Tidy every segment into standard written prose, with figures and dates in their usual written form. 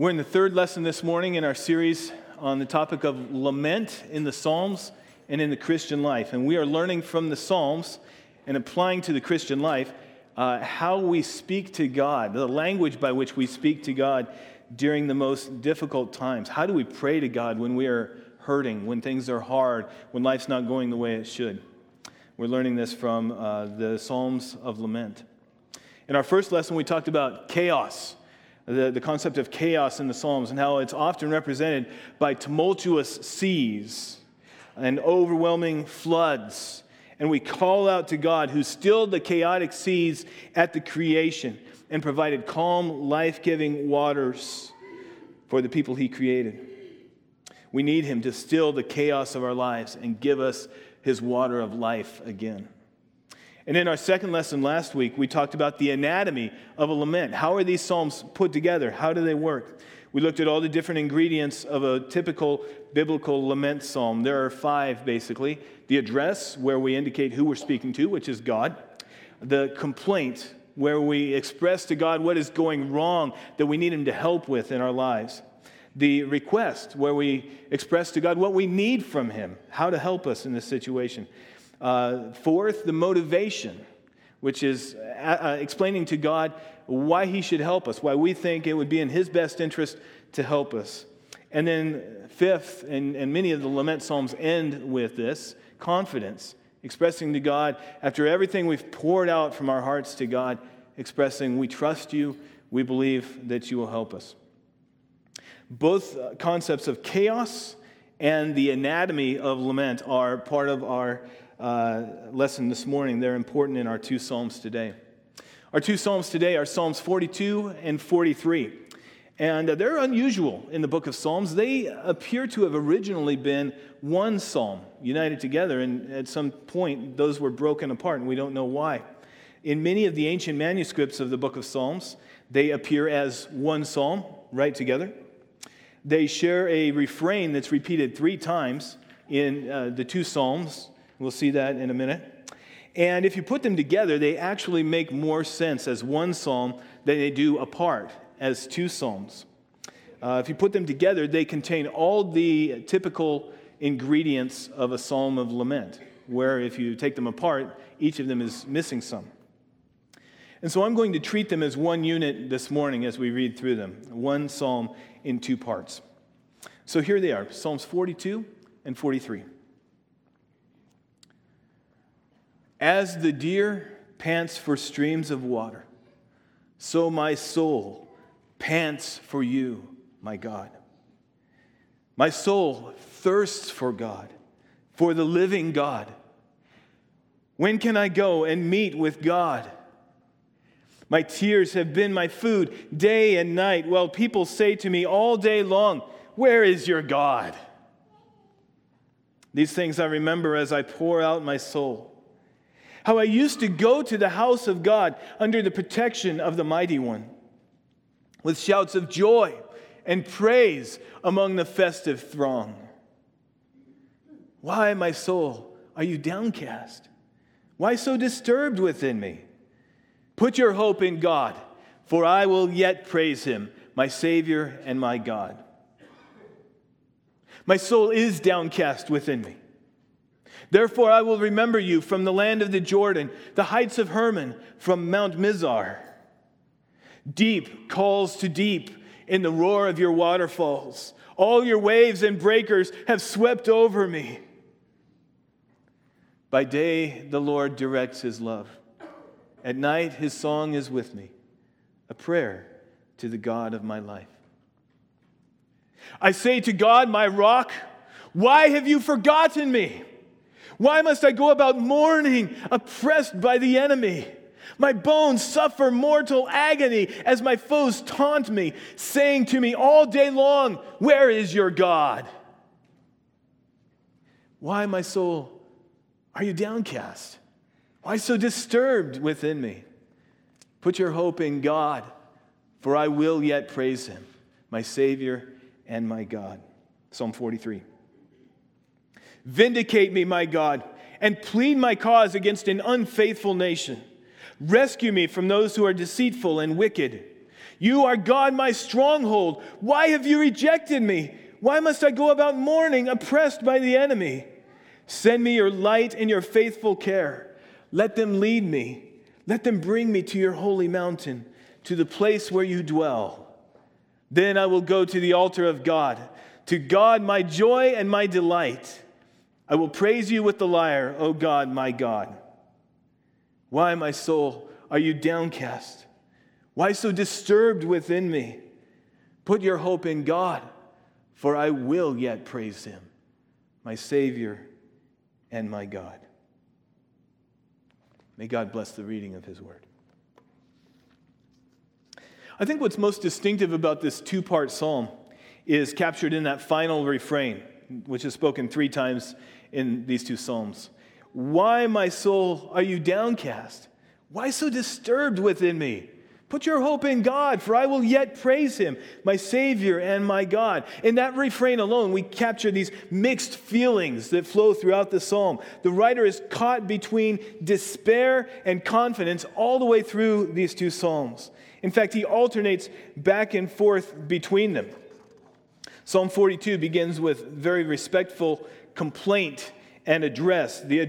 We're in the third lesson this morning in our series on the topic of lament in the Psalms and in the Christian life. And we are learning from the Psalms and applying to the Christian life how we speak to God, the language by which we speak to God during the most difficult times. How do we pray to God when we are hurting, when things are hard, when life's not going the way it should? We're learning this from the Psalms of Lament. In our first lesson, we talked about chaos. The concept of chaos in the Psalms and how it's often represented by tumultuous seas and overwhelming floods. And we call out to God who stilled the chaotic seas at the creation and provided calm, life-giving waters for the people he created. We need him to still the chaos of our lives and give us his water of life again. And in our second lesson last week, we talked about the anatomy of a lament. How are these psalms put together? How do they work? We looked at all the different ingredients of a typical biblical lament psalm. There are 5, basically. The address, where we indicate who we're speaking to, which is God. The complaint, where we express to God what is going wrong that we need him to help with in our lives. The request, where we express to God what we need from him, how to help us in this situation. Fourth, the motivation, which is explaining to God why he should help us, why we think it would be in his best interest to help us. And then fifth, and many of the lament psalms end with this, confidence, expressing to God, after everything we've poured out from our hearts to God, expressing, we trust you, we believe that you will help us. Both concepts of chaos and the anatomy of lament are part of our lesson this morning. They're important in our 2 Psalms today. Our 2 Psalms today are Psalms 42 and 43. And they're unusual in the book of Psalms. They appear to have originally been one psalm united together, and at some point those were broken apart, and we don't know why. In many of the ancient manuscripts of the book of Psalms, they appear as one psalm right together. They share a refrain that's repeated 3 times in the 2 Psalms. We'll see that in a minute. And if you put them together, they actually make more sense as one psalm than they do apart as 2 psalms. If you put them together, they contain all the typical ingredients of a psalm of lament, where if you take them apart, each of them is missing some. And so I'm going to treat them as one unit this morning as we read through them, one psalm in 2 parts. So here they are, Psalms 42 and 43. As the deer pants for streams of water, so my soul pants for you, my God. My soul thirsts for God, for the living God. When can I go and meet with God? My tears have been my food day and night, while people say to me all day long, where is your God? These things I remember as I pour out my soul. How I used to go to the house of God under the protection of the Mighty One, with shouts of joy and praise among the festive throng. Why, my soul, are you downcast? Why so disturbed within me? Put your hope in God, for I will yet praise him, my Savior and my God. My soul is downcast within me. Therefore I will remember you from the land of the Jordan, the heights of Hermon, from Mount Mizar. Deep calls to deep in the roar of your waterfalls. All your waves and breakers have swept over me. By day the Lord directs his love. At night his song is with me, a prayer to the God of my life. I say to God, my rock, why have you forgotten me? Why must I go about mourning, oppressed by the enemy? My bones suffer mortal agony as my foes taunt me, saying to me all day long, where is your God? Why, my soul, are you downcast? Why so disturbed within me? Put your hope in God, for I will yet praise him, my Savior and my God. Psalm 43. Vindicate me, my God, and plead my cause against an unfaithful nation. Rescue me from those who are deceitful and wicked. You are God, my stronghold. Why have you rejected me? Why must I go about mourning, oppressed by the enemy? Send me your light and your faithful care. Let them lead me. Let them bring me to your holy mountain, to the place where you dwell. Then I will go to the altar of God, to God my joy and my delight. I will praise you with the lyre, O God, my God. Why, my soul, are you downcast? Why so disturbed within me? Put your hope in God, for I will yet praise him, my Savior and my God. May God bless the reading of his word. I think what's most distinctive about this two-part psalm is captured in that final refrain, which is spoken 3 times in these 2 psalms. Why, my soul, are you downcast? Why so disturbed within me? Put your hope in God, for I will yet praise him, my Savior and my God. In that refrain alone, we capture these mixed feelings that flow throughout the psalm. The writer is caught between despair and confidence all the way through these 2 psalms. In fact, he alternates back and forth between them. Psalm 42 begins with very respectful complaint and address. The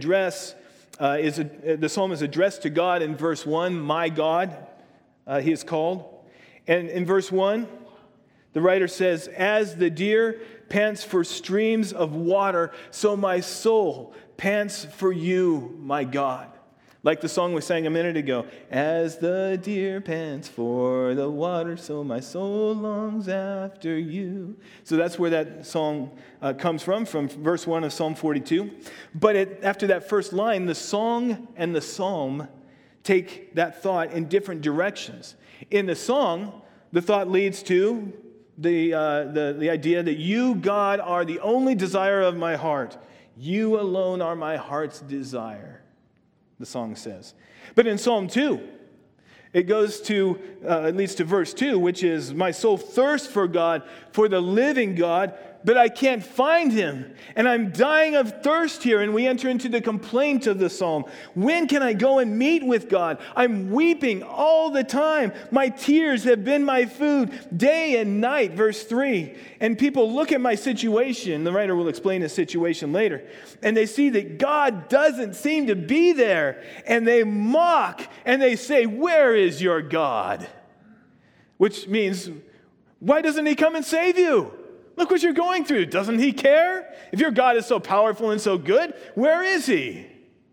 psalm is addressed to God in verse 1, my God, he is called. And in verse 1, the writer says, as the deer pants for streams of water, so my soul pants for you, my God. Like the song we sang a minute ago, as the deer pants for the water, so my soul longs after you. So that's where that song comes from verse 1 of Psalm 42. But after that first line, the song and the psalm take that thought in different directions. In the song, the thought leads to the idea that you, God, are the only desire of my heart. You alone are my heart's desire, the song says. But in Psalm 2, it goes to, it leads to verse 2, which is, my soul thirsts for God, for the living God, but I can't find him. And I'm dying of thirst here. And we enter into the complaint of the psalm. When can I go and meet with God? I'm weeping all the time. My tears have been my food day and night. Verse 3. And people look at my situation. The writer will explain his situation later. And they see that God doesn't seem to be there. And they mock and they say, where is your God? Which means, why doesn't he come and save you? Look what you're going through. Doesn't he care? If your God is so powerful and so good, where is he?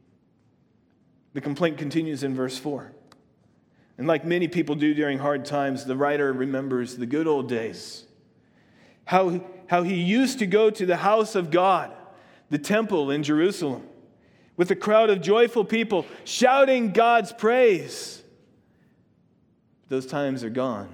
The complaint continues in verse 4. And like many people do during hard times, the writer remembers the good old days. How he used to go to the house of God, the temple in Jerusalem, with a crowd of joyful people shouting God's praise. Those times are gone.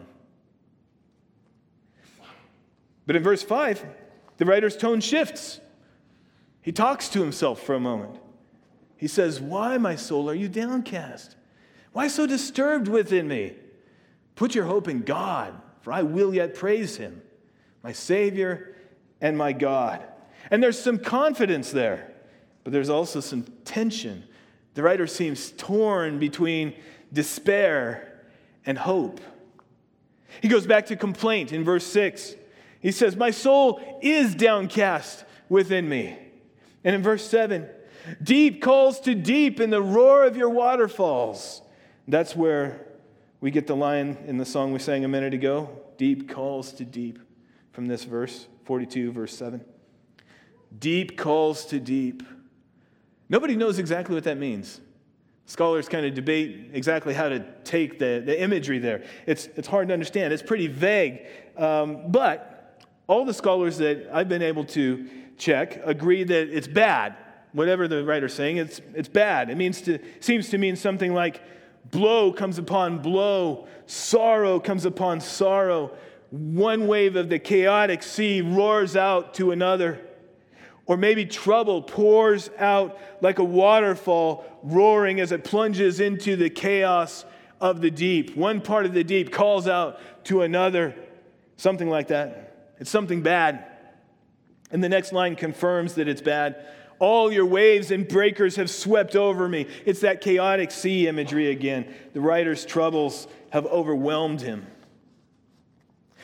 But in verse 5, the writer's tone shifts. He talks to himself for a moment. He says, why, my soul, are you downcast? Why so disturbed within me? Put your hope in God, for I will yet praise him, my Savior and my God. And there's some confidence there, but there's also some tension. The writer seems torn between despair and hope. He goes back to complaint in verse 6. He says, my soul is downcast within me. And in verse 7, deep calls to deep in the roar of your waterfalls. That's where we get the line in the song we sang a minute ago. Deep calls to deep from this verse, 42, verse 7. Deep calls to deep. Nobody knows exactly what that means. Scholars kind of debate exactly how to take the imagery there. It's hard to understand. It's pretty vague. But all the scholars that I've been able to check agree that it's bad. Whatever the writer's saying, it's bad. It seems to mean something like blow comes upon blow, sorrow comes upon sorrow. One wave of the chaotic sea roars out to another. Or maybe trouble pours out like a waterfall, roaring as it plunges into the chaos of the deep. One part of the deep calls out to another, something like that. It's something bad. And the next line confirms that it's bad. All your waves and breakers have swept over me. It's that chaotic sea imagery again. The writer's troubles have overwhelmed him.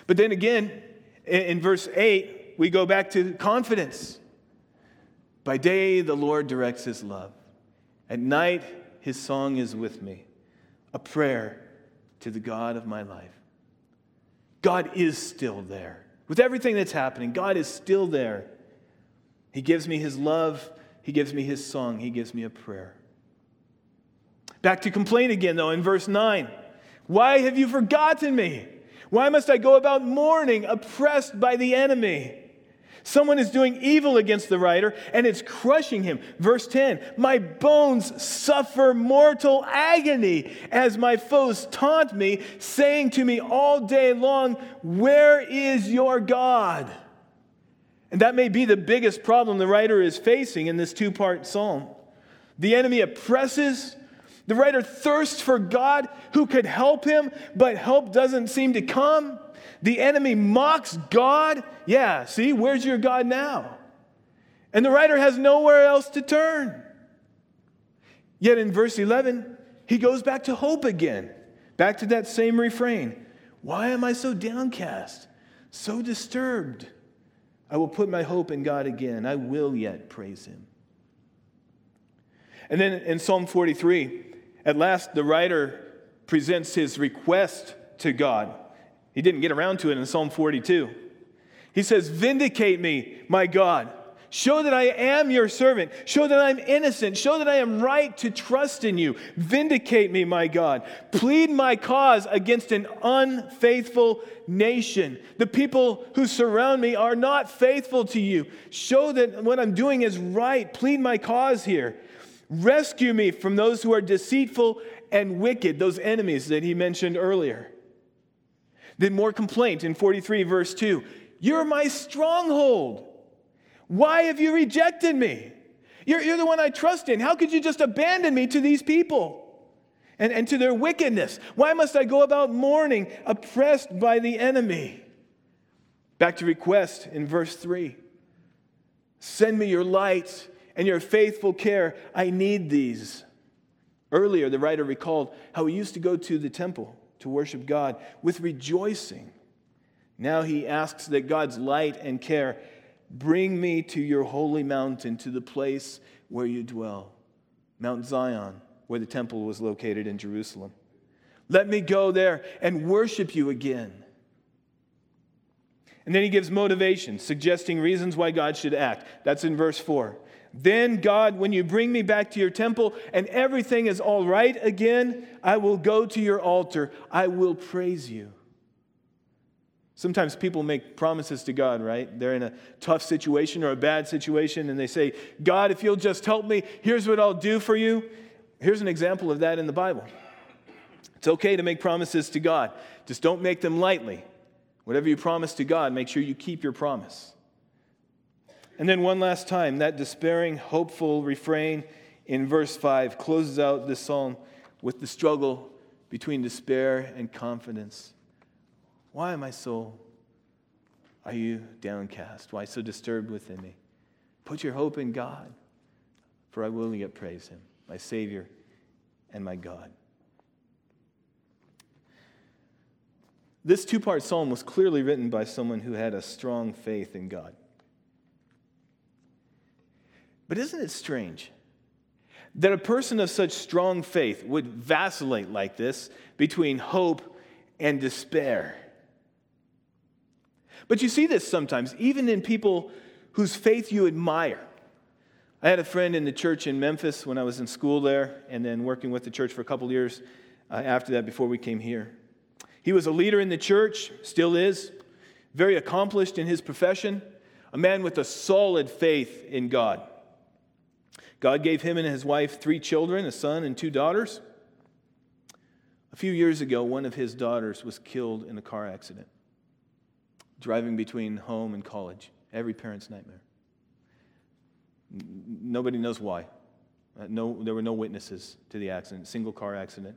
But then again, in verse 8, we go back to confidence. By day, the Lord directs his love. At night, his song is with me, a prayer to the God of my life. God is still there. With everything that's happening, God is still there. He gives me his love. He gives me his song. He gives me a prayer. Back to complaint again, though, in verse 9. Why have you forgotten me? Why must I go about mourning, oppressed by the enemy? Someone is doing evil against the writer, and it's crushing him. Verse 10, my bones suffer mortal agony as my foes taunt me, saying to me all day long, where is your God? And that may be the biggest problem the writer is facing in this two-part psalm. The enemy oppresses. The writer thirsts for God who could help him, but help doesn't seem to come. The enemy mocks God. Yeah, see, where's your God now? And the writer has nowhere else to turn. Yet in verse 11, he goes back to hope again, back to that same refrain. Why am I so downcast, so disturbed? I will put my hope in God again. I will yet praise him. And then in Psalm 43, at last the writer presents his request to God. He didn't get around to it in Psalm 42. He says, vindicate me, my God. Show that I am your servant. Show that I'm innocent. Show that I am right to trust in you. Vindicate me, my God. Plead my cause against an unfaithful nation. The people who surround me are not faithful to you. Show that what I'm doing is right. Plead my cause here. Rescue me from those who are deceitful and wicked, those enemies that he mentioned earlier. Then more complaint in 43 verse 2. You're my stronghold. Why have you rejected me? You're the one I trust in. How could you just abandon me to these people and to their wickedness? Why must I go about mourning, oppressed by the enemy? Back to request in verse 3. Send me your light and your faithful care. I need these. Earlier, the writer recalled how he used to go to the temple to worship God with rejoicing. Now he asks that God's light and care bring me to your holy mountain, to the place where you dwell, Mount Zion, where the temple was located in Jerusalem. Let me go there and worship you again. And then he gives motivation, suggesting reasons why God should act. That's in verse 4. Then, God, when you bring me back to your temple and everything is all right again, I will go to your altar. I will praise you. Sometimes people make promises to God, right? They're in a tough situation or a bad situation, and they say, God, if you'll just help me, here's what I'll do for you. Here's an example of that in the Bible. It's okay to make promises to God. Just don't make them lightly. Whatever you promise to God, make sure you keep your promise. And then one last time, that despairing, hopeful refrain in verse 5 closes out this psalm with the struggle between despair and confidence. Why, my soul, are you downcast? Why so disturbed within me? Put your hope in God, for I will yet praise him, my Savior and my God. This two-part psalm was clearly written by someone who had a strong faith in God. But isn't it strange that a person of such strong faith would vacillate like this between hope and despair? But you see this sometimes, even in people whose faith you admire. I had a friend in the church in Memphis when I was in school there, and then working with the church for a couple of years after that before we came here. He was a leader in the church, still is, very accomplished in his profession, a man with a solid faith in God. God gave him and his wife 3 children, a son and 2 daughters. A few years ago, one of his daughters was killed in a car accident, driving between home and college. Every parent's nightmare. Nobody knows why. There were no witnesses to the accident, single car accident.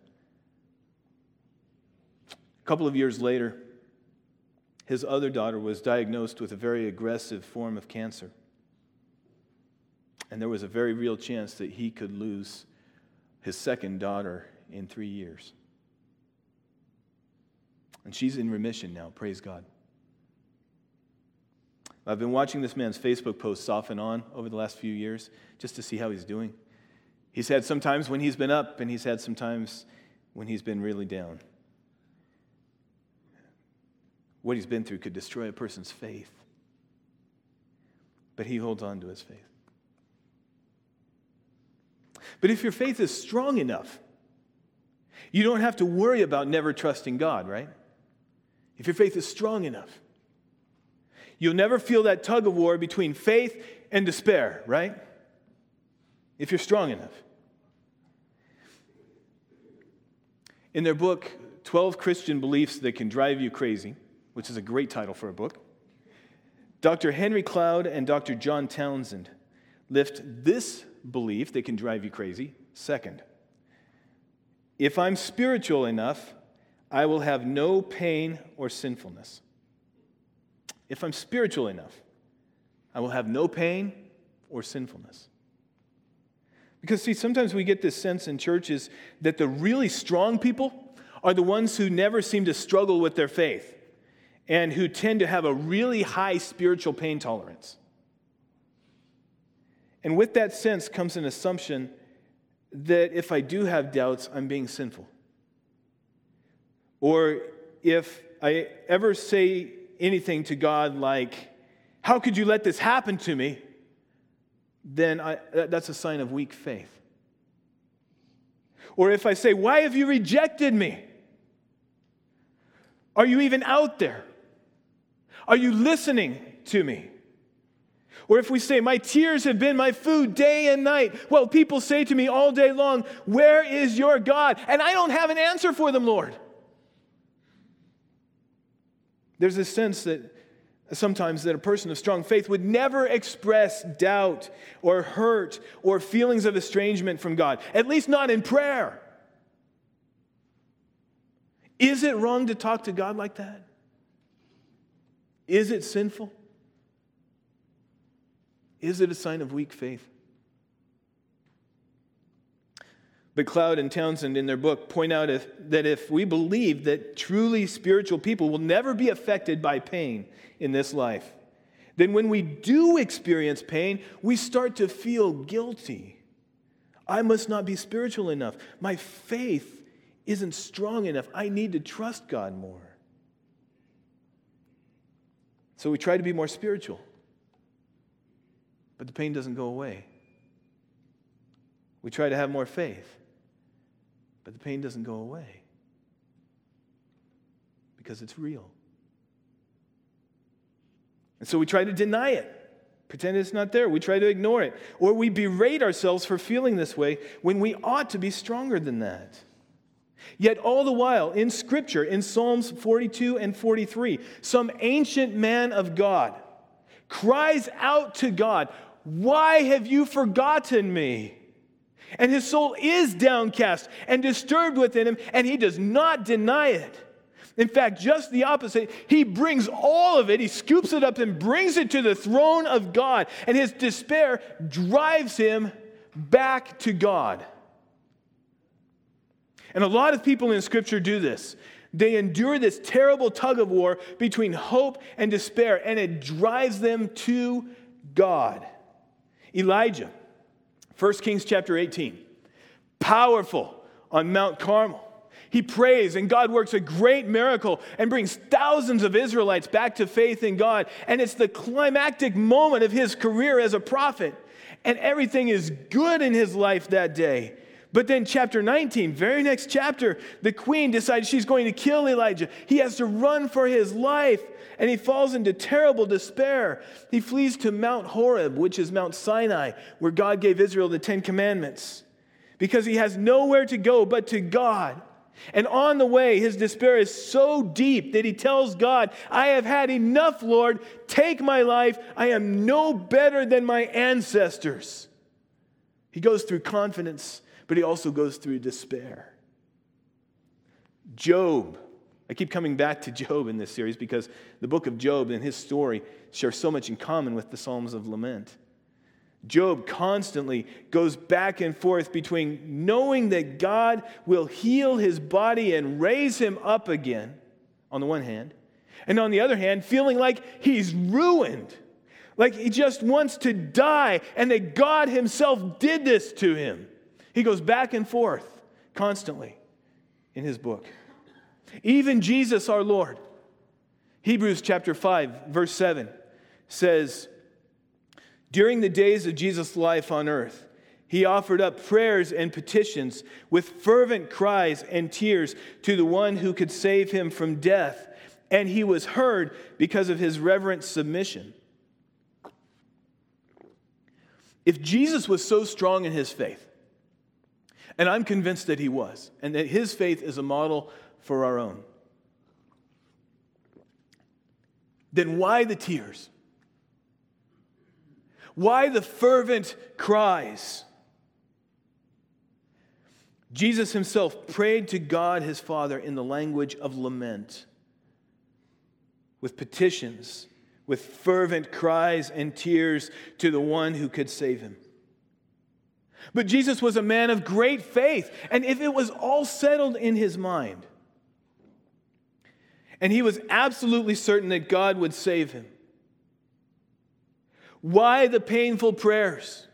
A couple of years later, his other daughter was diagnosed with a very aggressive form of cancer. And there was a very real chance that he could lose his second daughter in 3 years. And she's in remission now, praise God. I've been watching this man's Facebook posts off and on over the last few years just to see how he's doing. He's had some times when he's been up, and he's had some times when he's been really down. What he's been through could destroy a person's faith. But he holds on to his faith. But if your faith is strong enough, you don't have to worry about never trusting God, right? If your faith is strong enough, you'll never feel that tug of war between faith and despair, right? If you're strong enough. In their book, 12 Christian Beliefs That Can Drive You Crazy, which is a great title for a book, Dr. Henry Cloud and Dr. John Townsend lift this belief that can drive you crazy second. If I'm spiritual enough, I will have no pain or sinfulness. If I'm spiritual enough, I will have no pain or sinfulness. Because, see, sometimes we get this sense in churches that the really strong people are the ones who never seem to struggle with their faith and who tend to have a really high spiritual pain tolerance. And with that sense comes an assumption that if I do have doubts, I'm being sinful. Or if I ever say anything to God like, how could you let this happen to me? Then that's a sign of weak faith. Or if I say, why have you rejected me? Are you even out there? Are you listening to me? Or if we say, my tears have been my food day and night. Well, people say to me all day long, where is your God? And I don't have an answer for them, Lord. There's this sense that sometimes that a person of strong faith would never express doubt or hurt or feelings of estrangement from God, at least not in prayer. Is it wrong to talk to God like that? Is it sinful? Is it a sign of weak faith? But Cloud and Townsend in their book point out that if we believe that truly spiritual people will never be affected by pain in this life, then when we do experience pain, we start to feel guilty. I must not be spiritual enough. My faith isn't strong enough. I need to trust God more. So we try to be more spiritual, but the pain doesn't go away. We try to have more faith, but the pain doesn't go away because it's real. And so we try to deny it, pretend it's not there. We try to ignore it, or we berate ourselves for feeling this way when we ought to be stronger than that. Yet all the while, in Scripture, in Psalms 42 and 43, some ancient man of God cries out to God, why have you forgotten me? And his soul is downcast and disturbed within him, and he does not deny it. In fact, just the opposite. He brings all of it, he scoops it up and brings it to the throne of God, and his despair drives him back to God. And a lot of people in Scripture do this. They endure this terrible tug of war between hope and despair, and it drives them to God. Elijah, 1 Kings chapter 18, powerful on Mount Carmel. He prays, and God works a great miracle and brings thousands of Israelites back to faith in God. And it's the climactic moment of his career as a prophet. And everything is good in his life that day. But then chapter 19, very next chapter, the queen decides she's going to kill Elijah. He has to run for his life, and he falls into terrible despair. He flees to Mount Horeb, which is Mount Sinai, where God gave Israel the 10 Commandments, because he has nowhere to go but to God. And on the way, his despair is so deep that he tells God, I have had enough, Lord. Take my life. I am no better than my ancestors. He goes through confidence, but he also goes through despair. Job. I keep coming back to Job in this series because the book of Job and his story share so much in common with the Psalms of Lament. Job constantly goes back and forth between knowing that God will heal his body and raise him up again, on the one hand, and on the other hand, feeling like he's ruined Like he just wants to die, and that God himself did this to him. He goes back and forth constantly in his book. Even Jesus our Lord, Hebrews chapter 5, verse 7 says, during the days of Jesus' life on earth, he offered up prayers and petitions with fervent cries and tears to the one who could save him from death, and he was heard because of his reverent submission. If Jesus was so strong in his faith, and I'm convinced that he was, and that his faith is a model for our own, then why the tears? Why the fervent cries? Jesus himself prayed to God his Father in the language of lament, with petitions, with fervent cries and tears to the one who could save him. But Jesus was a man of great faith, and if it was all settled in his mind, and he was absolutely certain that God would save him, why the painful prayers?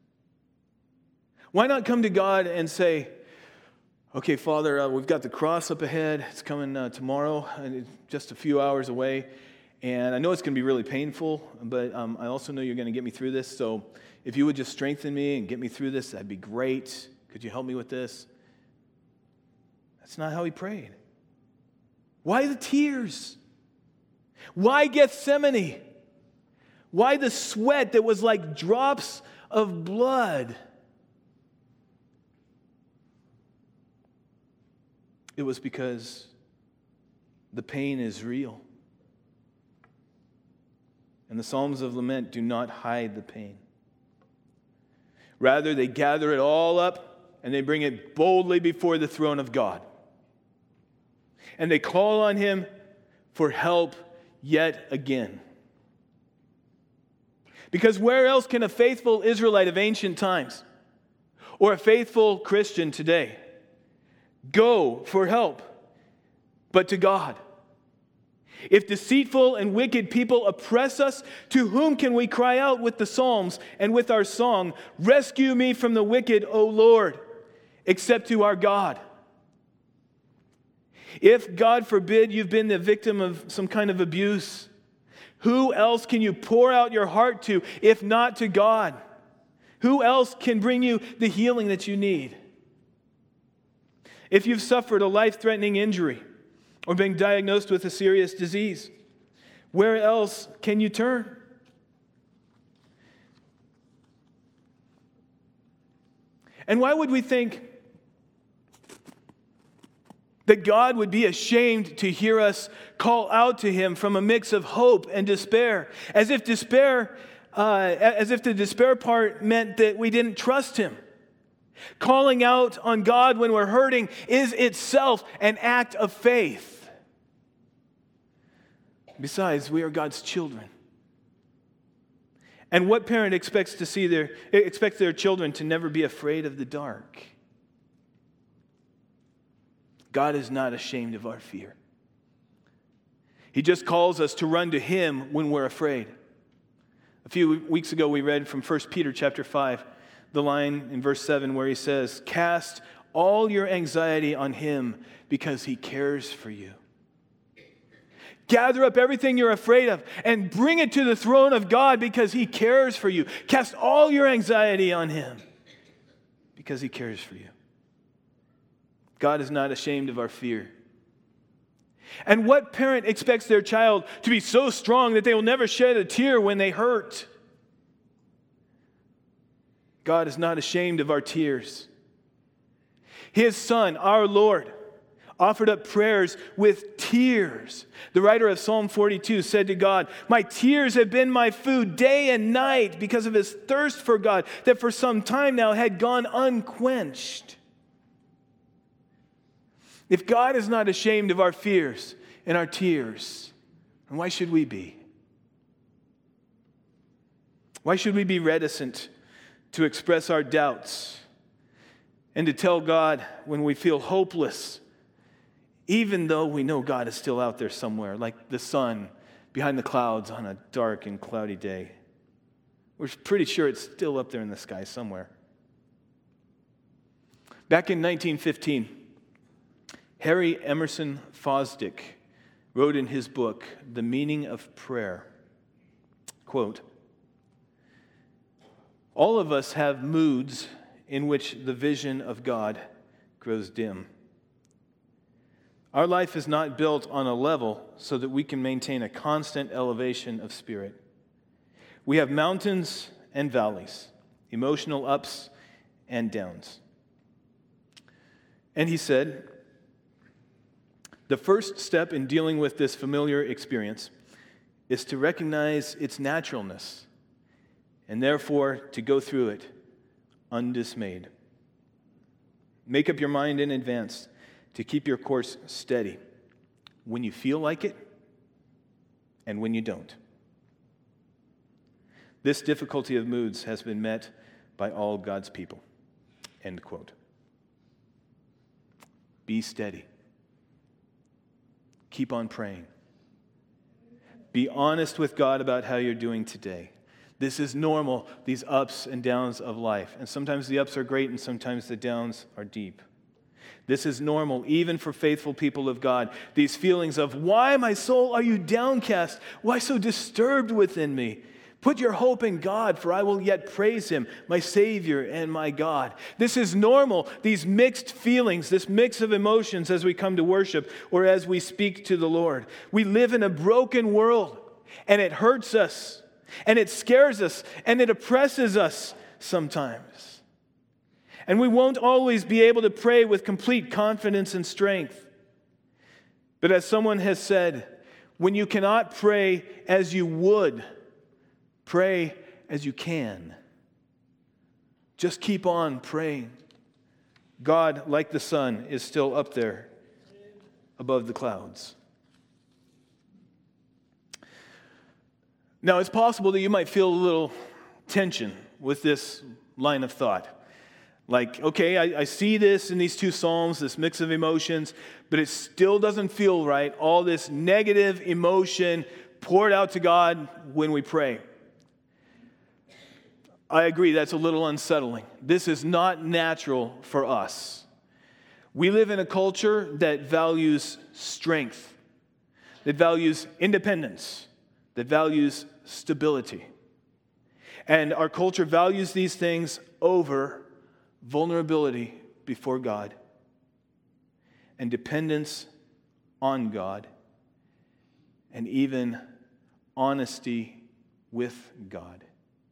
Why not come to God and say, okay, Father, we've got the cross up ahead. It's coming tomorrow, and it's just a few hours away. And I know it's going to be really painful, but I also know you're going to get me through this. So if you would just strengthen me and get me through this, that'd be great. Could you help me with this? That's not how he prayed. Why the tears? Why Gethsemane? Why the sweat that was like drops of blood? It was because the pain is real. And the Psalms of Lament do not hide the pain. Rather, they gather it all up and they bring it boldly before the throne of God. And they call on him for help yet again. Because where else can a faithful Israelite of ancient times or a faithful Christian today go for help but to God? If deceitful and wicked people oppress us, to whom can we cry out with the psalms and with our song, "Rescue me from the wicked, O Lord," except to our God? If, God forbid, you've been the victim of some kind of abuse, who else can you pour out your heart to if not to God? Who else can bring you the healing that you need? If you've suffered a life-threatening injury or been diagnosed with a serious disease, where else can you turn? And why would we think that God would be ashamed to hear us call out to him from a mix of hope and despair, as if the despair part meant that we didn't trust him? Calling out on God when we're hurting is itself an act of faith. Besides, we are God's children. And what parent expects their children to never be afraid of the dark? God is not ashamed of our fear. He just calls us to run to him when we're afraid. A few weeks ago we read from 1 Peter chapter 5, the line in verse 7 where he says, "Cast all your anxiety on him because he cares for you." Gather up everything you're afraid of and bring it to the throne of God because he cares for you. Cast all your anxiety on him because he cares for you. God is not ashamed of our fear. And what parent expects their child to be so strong that they will never shed a tear when they hurt? God is not ashamed of our tears. His Son, our Lord, offered up prayers with tears. The writer of Psalm 42 said to God, "My tears have been my food day and night," because of his thirst for God that for some time now had gone unquenched. If God is not ashamed of our fears and our tears, then why should we be? Why should we be reticent to express our doubts and to tell God when we feel hopeless, even though we know God is still out there somewhere, like the sun behind the clouds on a dark and cloudy day? We're pretty sure it's still up there in the sky somewhere. Back in 1915, Harry Emerson Fosdick wrote in his book, The Meaning of Prayer, quote, "All of us have moods in which the vision of God grows dim. Our life is not built on a level so that we can maintain a constant elevation of spirit. We have mountains and valleys, emotional ups and downs." And he said, the first step in dealing with this familiar experience is to recognize its naturalness and therefore to go through it undismayed. Make up your mind in advance to keep your course steady when you feel like it and when you don't. This difficulty of moods has been met by all God's people. End quote. Be steady. Keep on praying. Be honest with God about how you're doing today. This is normal, these ups and downs of life. And sometimes the ups are great and sometimes the downs are deep. This is normal, even for faithful people of God. These feelings of, why, my soul, are you downcast? Why so disturbed within me? Put your hope in God, for I will yet praise him, my Savior and my God. This is normal, these mixed feelings, this mix of emotions as we come to worship or as we speak to the Lord. We live in a broken world, and it hurts us, and it scares us, and it oppresses us sometimes. And we won't always be able to pray with complete confidence and strength. But as someone has said, when you cannot pray as you would, pray as you can. Just keep on praying. God, like the sun, is still up there above the clouds. Now, it's possible that you might feel a little tension with this line of thought. Like, okay, I see this in these two Psalms, this mix of emotions, but it still doesn't feel right. All this negative emotion poured out to God when we pray. I agree, that's a little unsettling. This is not natural for us. We live in a culture that values strength, that values independence, that values stability. And our culture values these things over vulnerability before God and dependence on God and even honesty with God.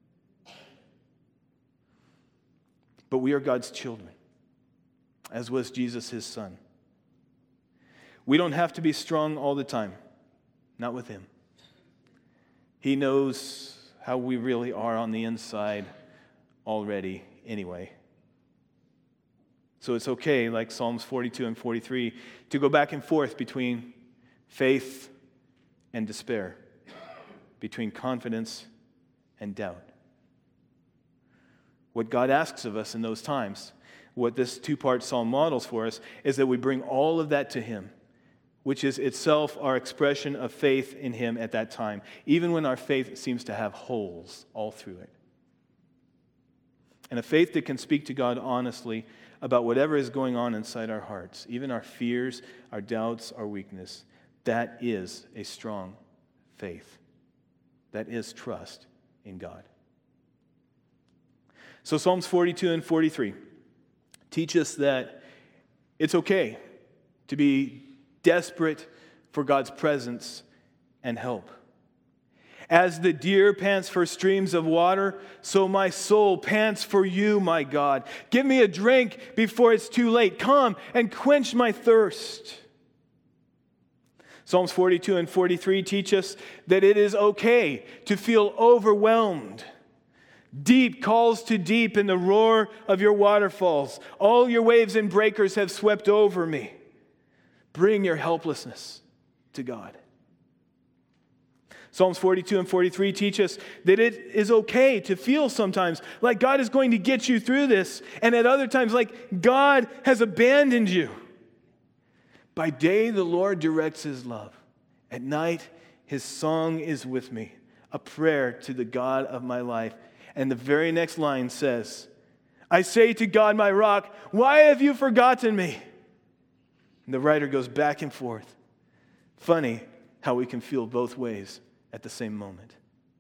But we are God's children, as was Jesus, his son. We don't have to be strong all the time, not with him. He knows how we really are on the inside already anyway. So it's okay, like Psalms 42 and 43, to go back and forth between faith and despair, between confidence and doubt. What God asks of us in those times, what this two-part psalm models for us, is that we bring all of that to him, which is itself our expression of faith in him at that time, even when our faith seems to have holes all through it. And a faith that can speak to God honestly about whatever is going on inside our hearts, even our fears, our doubts, our weakness, that is a strong faith. That is trust in God. So Psalms 42 and 43 teach us that it's okay to be desperate for God's presence and help. As the deer pants for streams of water, so my soul pants for you, my God. Give me a drink before it's too late. Come and quench my thirst. Psalms 42 and 43 teach us that it is okay to feel overwhelmed. Deep calls to deep in the roar of your waterfalls. All your waves and breakers have swept over me. Bring your helplessness to God. Psalms 42 and 43 teach us that it is okay to feel sometimes like God is going to get you through this, and at other times like God has abandoned you. By day the Lord directs his love. At night his song is with me, a prayer to the God of my life. And the very next line says, I say to God, my rock, why have you forgotten me? And the writer goes back and forth. Funny how we can feel both ways at the same moment.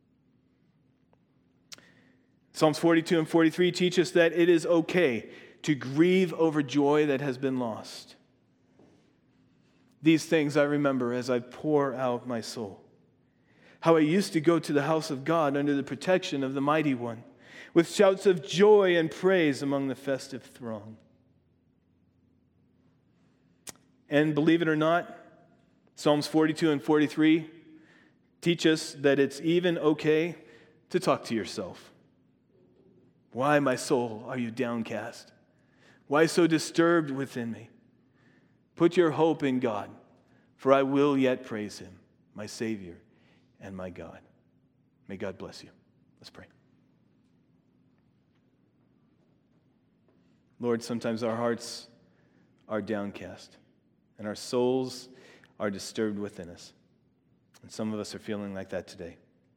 Psalms 42 and 43 teach us that it is okay to grieve over joy that has been lost. These things I remember as I pour out my soul. How I used to go to the house of God under the protection of the Mighty One, with shouts of joy and praise among the festive throng. And believe it or not, Psalms 42 and 43 teach us that it's even okay to talk to yourself. Why, my soul, are you downcast? Why so disturbed within me? Put your hope in God, for I will yet praise him, my Savior and my God. May God bless you. Let's pray. Lord, sometimes our hearts are downcast and our souls are disturbed within us. And some of us are feeling like that today.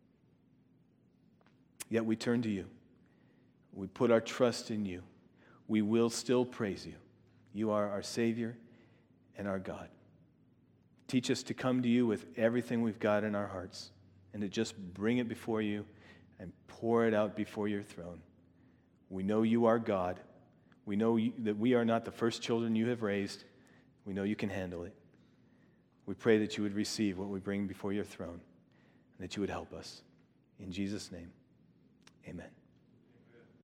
Yet we turn to you. We put our trust in you. We will still praise you. You are our Savior and our God. Teach us to come to you with everything we've got in our hearts and to just bring it before you and pour it out before your throne. We know you are God. We know that we are not the first children you have raised. We know you can handle it. We pray that you would receive what we bring before your throne and that you would help us. In Jesus' name, amen.